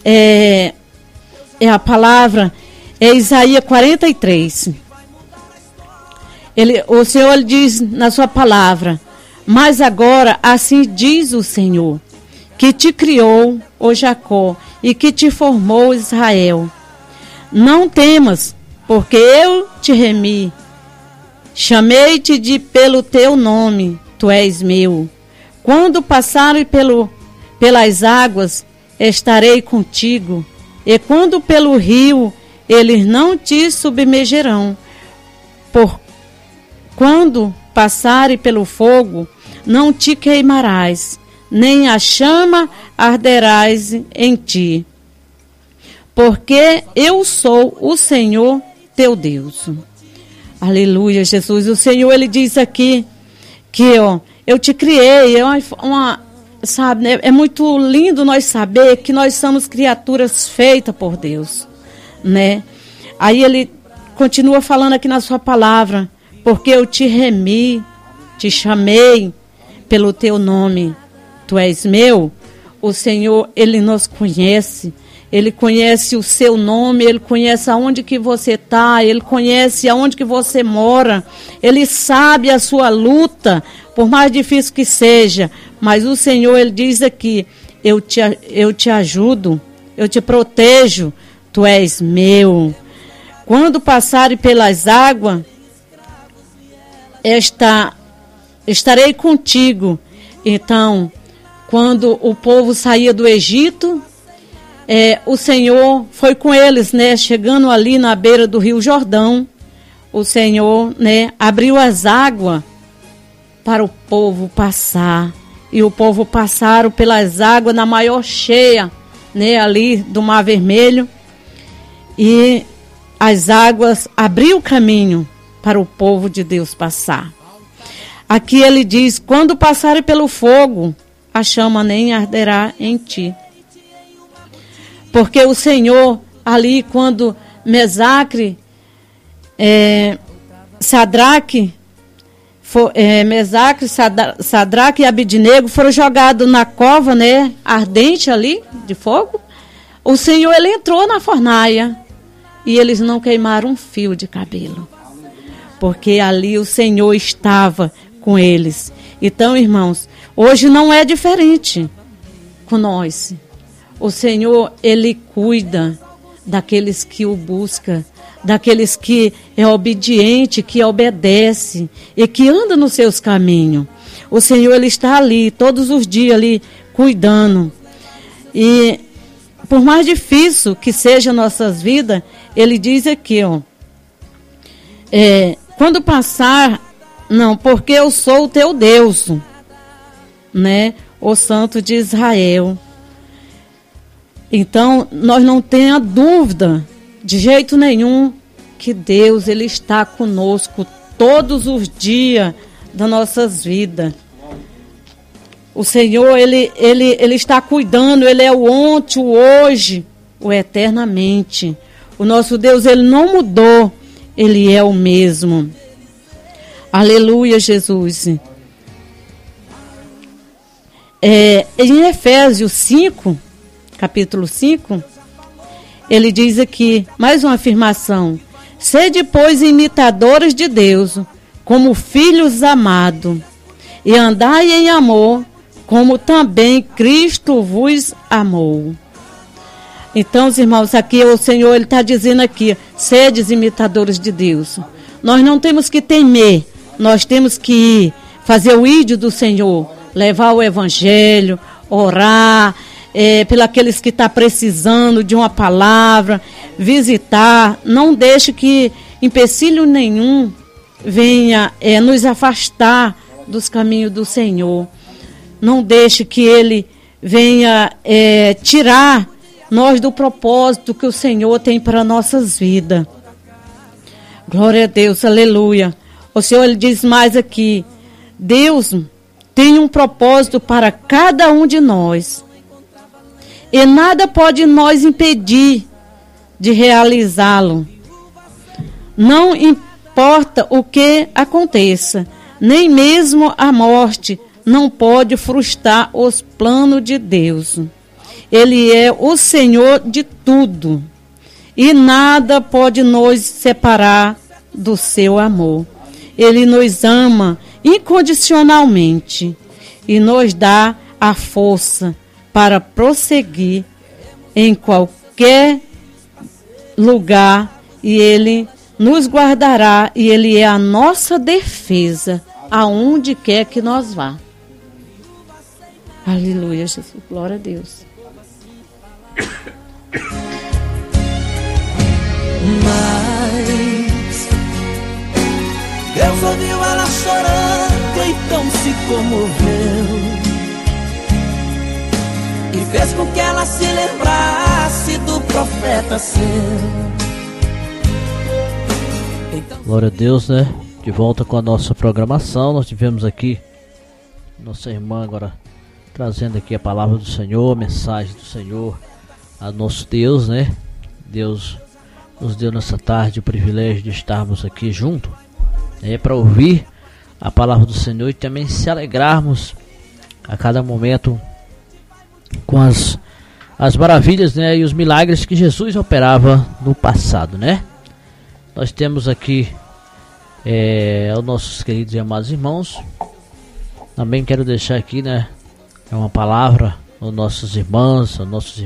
a palavra, Isaías 43. O Senhor diz na sua palavra: mas agora, assim diz o Senhor, que te criou, ó Jacó, e que te formou, Israel. Não temas, porque eu te remi. Chamei-te pelo teu nome, tu és meu. Quando passares pelas águas, estarei contigo. E quando pelo rio, eles não te submergerão. Quando passares pelo fogo, não te queimarás, nem a chama arderás em ti. Porque eu sou o Senhor teu Deus. Aleluia, Jesus. O Senhor, Ele diz aqui que eu te criei. Sabe, né? É muito lindo nós saber que nós somos criaturas feitas por Deus, né? Aí Ele continua falando aqui na sua palavra, porque eu te remi, te chamei pelo teu nome, tu és meu. O Senhor, Ele nos conhece. Ele conhece o seu nome, Ele conhece aonde que você está, Ele conhece aonde que você mora, Ele sabe a sua luta, por mais difícil que seja, mas o Senhor, Ele diz aqui, eu te ajudo, eu te protejo, tu és meu. Quando passares pelas águas, estarei contigo. Então, quando o povo saía do Egito, o Senhor foi com eles, né? Chegando ali na beira do Rio Jordão, o Senhor, né, abriu as águas para o povo passar. E o povo passaram pelas águas na maior cheia, né, ali do Mar Vermelho. E as águas abriu o caminho para o povo de Deus passar. Aqui ele diz, quando passarem pelo fogo, a chama nem arderá em ti. Porque o Senhor, ali, quando Mesaque, Sadraque e Abidnego foram jogados na cova, né, ardente ali, de fogo, o Senhor, Ele entrou na fornalha e eles não queimaram um fio de cabelo. Porque ali o Senhor estava com eles. Então, irmãos, hoje não é diferente com nós. O Senhor, Ele cuida daqueles que o buscam, daqueles que é obediente, que obedece e que anda nos seus caminhos. O Senhor, Ele está ali, todos os dias ali, cuidando. E por mais difícil que seja nossas vidas, Ele diz aqui, quando passar, porque eu sou o teu Deus, né? O Santo de Israel. Então, nós não tenhamos dúvida, de jeito nenhum, que Deus, Ele está conosco todos os dias das nossas vidas. O Senhor, Ele está cuidando, Ele é o ontem, o hoje, o eternamente. O nosso Deus, Ele não mudou, Ele é o mesmo. Aleluia, Jesus. Em Efésios 5, capítulo 5, ele diz aqui, mais uma afirmação. Sede, pois, imitadores de Deus, como filhos amados, e andai em amor, como também Cristo vos amou. Então, irmãos, aqui o Senhor, Ele está dizendo aqui, sedes imitadores de Deus. Nós não temos que temer, nós temos que ir, fazer o ídio do Senhor, levar o Evangelho, orar, pelos aqueles que estão precisando de uma palavra, visitar. Não deixe que empecilho nenhum venha nos afastar dos caminhos do Senhor. Não deixe que Ele venha tirar nós do propósito que o Senhor tem para nossas vidas. Glória a Deus, aleluia. O Senhor, Ele diz mais aqui, Deus tem um propósito para cada um de nós. E nada pode nos impedir de realizá-lo. Não importa o que aconteça, nem mesmo a morte não pode frustrar os planos de Deus. Ele é o Senhor de tudo. E nada pode nos separar do seu amor. Ele nos ama incondicionalmente e nos dá a força para prosseguir em qualquer lugar, e Ele nos guardará, e Ele é a nossa defesa, aonde quer que nós vá. Aleluia, Jesus, glória a Deus. Mas Deus ouviu ela chorando, então se comoveu e fez com que ela se lembrasse do profeta seu. Glória a Deus, né? De volta com a nossa programação. Nós tivemos aqui nossa irmã agora trazendo aqui a palavra do Senhor, a mensagem do Senhor a nosso Deus, né? Deus nos deu nessa tarde o privilégio de estarmos aqui juntos, para ouvir a palavra do Senhor e também se alegrarmos a cada momento com as maravilhas, né, e os milagres que Jesus operava no passado, né? Nós temos aqui os nossos queridos e amados irmãos. Também quero deixar aqui, né, uma palavra aos nossos irmãos,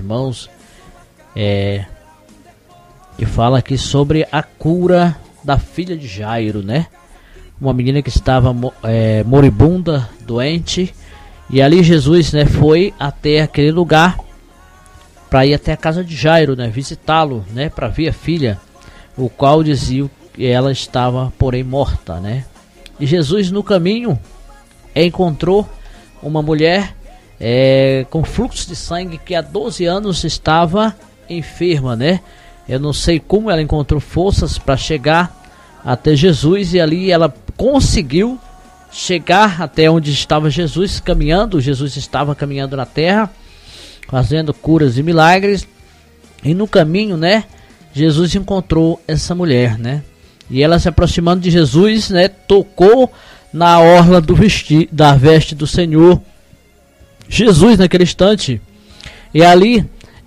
que fala aqui sobre a cura da filha de Jairo, né? Uma menina que estava moribunda, doente, e ali Jesus, né, foi até aquele lugar para ir até a casa de Jairo, né, visitá-lo, né, para ver a filha, o qual dizia que ela estava, porém, morta, né? E Jesus no caminho encontrou uma mulher com fluxo de sangue que há 12 anos estava enferma, né? Eu não sei como ela encontrou forças para chegar até Jesus, e ali ela conseguiu chegar até onde estava Jesus caminhando. Jesus estava caminhando na terra, fazendo curas e milagres, e no caminho, né, Jesus encontrou essa mulher, né? E ela, se aproximando de Jesus, né, tocou na orla da veste do Senhor Jesus naquele instante. E ali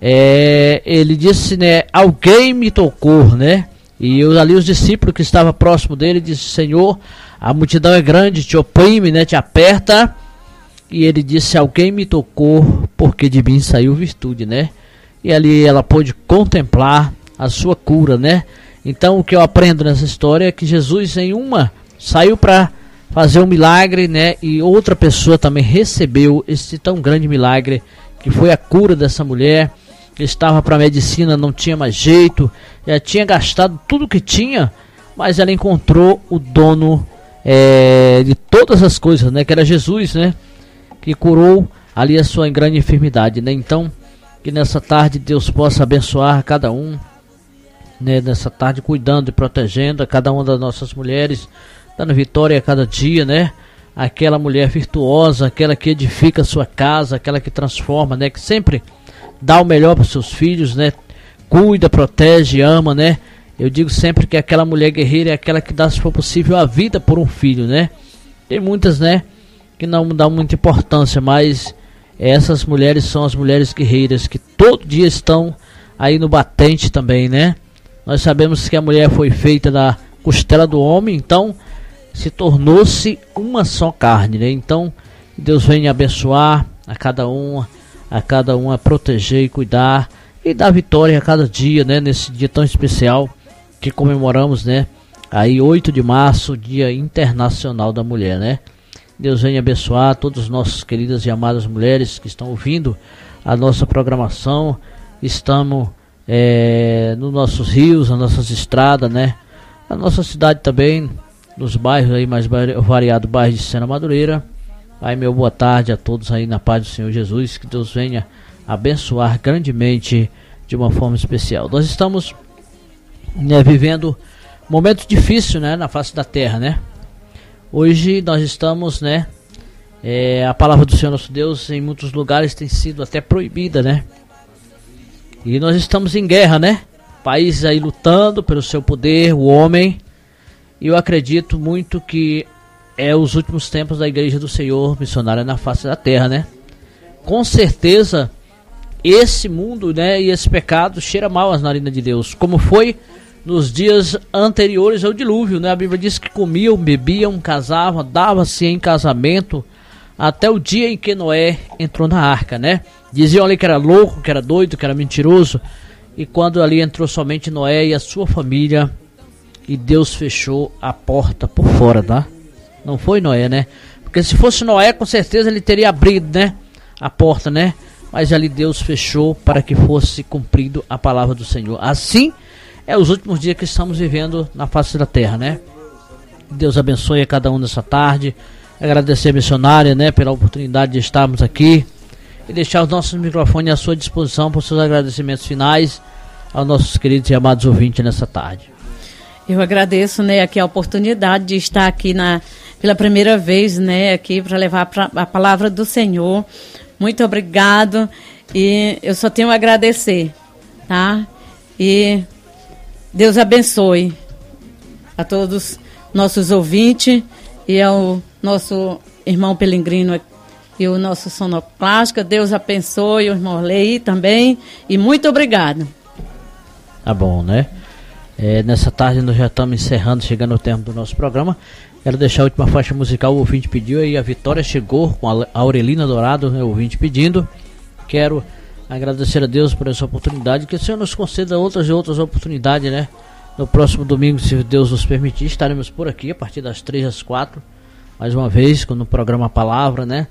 ele disse, né, alguém me tocou, né? E ali os discípulos que estavam próximo dele disse, Senhor, a multidão é grande, te oprime, né, te aperta. E ele disse, alguém me tocou, porque de mim saiu virtude, né? E ali ela pôde contemplar a sua cura, né? Então o que eu aprendo nessa história é que Jesus saiu para fazer um milagre, né? E outra pessoa também recebeu esse tão grande milagre, que foi a cura dessa mulher, que estava para a medicina, não tinha mais jeito, já tinha gastado tudo que tinha, mas ela encontrou o dono de todas as coisas, né? Que era Jesus, né? Que curou ali a sua grande enfermidade, né? Então, que nessa tarde Deus possa abençoar cada um, né? Nessa tarde cuidando e protegendo a cada uma das nossas mulheres, dando vitória a cada dia, né? Aquela mulher virtuosa, aquela que edifica a sua casa, aquela que transforma, né? Que sempre dá o melhor para os seus filhos, né? Cuida, protege, ama, né? Eu digo sempre que aquela mulher guerreira é aquela que dá, se for possível, a vida por um filho, né? Tem muitas, né, que não dão muita importância, mas essas mulheres são as mulheres guerreiras que todo dia estão aí no batente também, né? Nós sabemos que a mulher foi feita da costela do homem, então se tornou-se uma só carne, né? Então Deus venha abençoar a cada uma proteger e cuidar e dar vitória a cada dia, né? Nesse dia tão especial que comemoramos, né? Aí 8 de março, Dia Internacional da Mulher, né? Deus venha abençoar todas as nossas queridas e amadas mulheres que estão ouvindo a nossa programação. Estamos nos nossos rios, nas nossas estradas, né? Na nossa cidade também, nos bairros aí mais variados, bairros de Sena Madureira. Aí meu boa tarde a todos aí na paz do Senhor Jesus, que Deus venha abençoar grandemente de uma forma especial. Nós estamos, né, vivendo momentos difíceis, né, na face da terra, né? Hoje nós estamos, né, a palavra do Senhor nosso Deus em muitos lugares tem sido até proibida, né? E nós estamos em guerra, né? Países aí lutando pelo seu poder, o homem. E eu acredito muito que os últimos tempos da Igreja do Senhor missionária na face da terra, né? Com certeza esse mundo, né, e esse pecado cheira mal às narinas de Deus, como foi nos dias anteriores ao dilúvio, né? A Bíblia diz que comiam, bebiam, casavam, dava-se em casamento até o dia em que Noé entrou na arca, né? Diziam ali que era louco, que era doido, que era mentiroso. E quando ali entrou somente Noé e a sua família, e Deus fechou a porta por fora, tá? Não foi Noé, né? Porque se fosse Noé, com certeza ele teria abrido, né? A porta, né? Mas ali Deus fechou para que fosse cumprido a palavra do Senhor. Assim é os últimos dias que estamos vivendo na face da terra, né? Deus abençoe a cada um nessa tarde. Agradecer a missionária, né? Pela oportunidade de estarmos aqui. E deixar os nossos microfones à sua disposição para os seus agradecimentos finais aos nossos queridos e amados ouvintes nessa tarde. Eu agradeço, né, aqui a oportunidade de estar aqui pela primeira vez, né, aqui para levar a palavra do Senhor. Muito obrigado e eu só tenho a agradecer, tá? E Deus abençoe a todos nossos ouvintes e ao nosso irmão Pelengrino e o nosso Sonoclássica. Deus abençoe o irmão Lei também e muito obrigado. Tá bom, né? Nessa tarde nós já estamos encerrando, chegando ao termo do nosso programa. Quero deixar a última faixa musical, o ouvinte pediu aí, a Vitória chegou com a Aurelina Dourado, né, o ouvinte pedindo. Quero agradecer a Deus por essa oportunidade, que o Senhor nos conceda outras e outras oportunidades, né? No próximo domingo, se Deus nos permitir, estaremos por aqui a partir das 3 às 4, mais uma vez, no programa Palavra, né?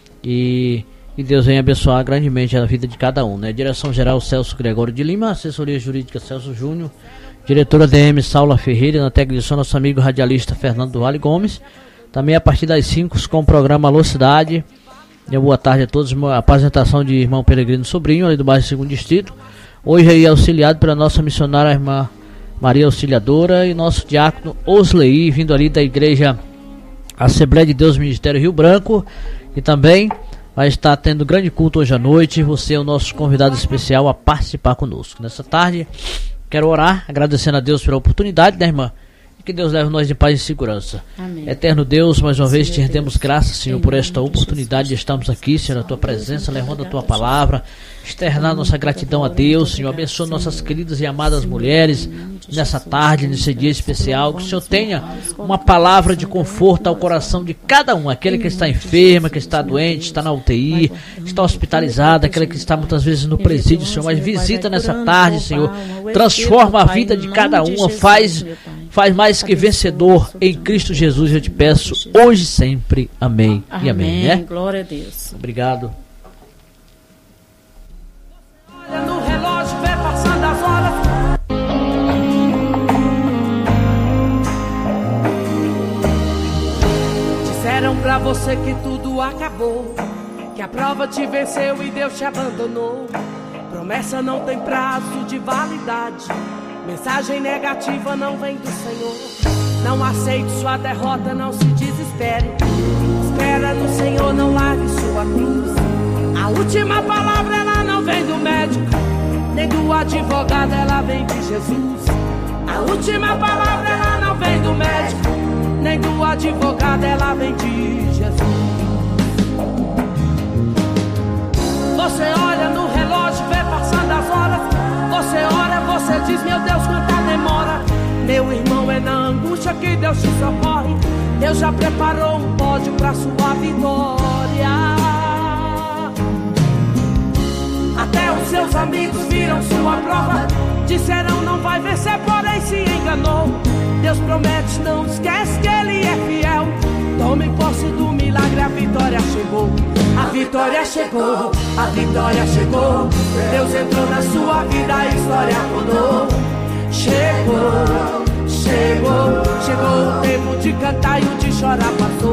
E Deus venha abençoar grandemente a vida de cada um, né? Direção Geral Celso Gregório de Lima, Assessoria Jurídica Celso Júnior, Diretora DM Saula Ferreira, na técnica nosso amigo radialista Fernando Duale Gomes. Também a partir das 5 com o programa Alô Cidade. Boa tarde a todos, uma apresentação de irmão Peregrino Sobrinho, ali do bairro 2º Distrito. Hoje aí auxiliado pela nossa missionária irmã Maria Auxiliadora e nosso diácono Osley, vindo ali da igreja Assembleia de Deus Ministério Rio Branco. E também vai estar tendo grande culto hoje à noite. Você é o nosso convidado especial a participar conosco. Nessa tarde, quero orar, agradecendo a Deus pela oportunidade, né, irmã? E que Deus leve nós de paz e segurança. Amém. Eterno Deus, mais uma vez te rendemos graças, Senhor, por esta oportunidade de estarmos aqui, Senhor, na tua presença, levando a tua palavra, externar nossa gratidão a Deus, Senhor. Abençoa nossas queridas e amadas mulheres nessa tarde, nesse dia especial. Que o Senhor tenha uma palavra de conforto ao coração de cada um, aquele que está enferma, que está doente, está na UTI, está hospitalizado, aquele que está muitas vezes no presídio, Senhor. Mas visita nessa tarde, Senhor, transforma a vida de cada uma, faz mais que vencedor em Cristo Jesus, eu te peço, hoje e sempre. Amém. E amém, né? Glória a Deus. Obrigado. Olha no relógio, vê passando as horas. Disseram pra você que tudo acabou, que a prova te venceu e Deus te abandonou. Promessa não tem prazo de validade, mensagem negativa não vem do Senhor. Não aceite sua derrota, não se desespere. Espera no Senhor, não largue sua cruz. A última palavra ela não vem do médico, nem do advogado, ela vem de Jesus. A última palavra ela não vem do médico, nem do advogado, ela vem de Jesus. Você olha no relógio, vê passando as horas. Você ora, você diz, meu Deus, quanta demora. Meu irmão, é na angústia que Deus te socorre. Deus já preparou um pódio pra sua vitória. Até os seus amigos viram sua prova, disseram não vai vencer, porém se enganou. Deus promete, não esquece que Ele é fiel. Tome posse do milagre, a vitória chegou. A vitória chegou, a vitória chegou. Deus entrou na sua vida, a história mudou. Chegou, chegou, chegou o tempo de cantar e o de chorar passou.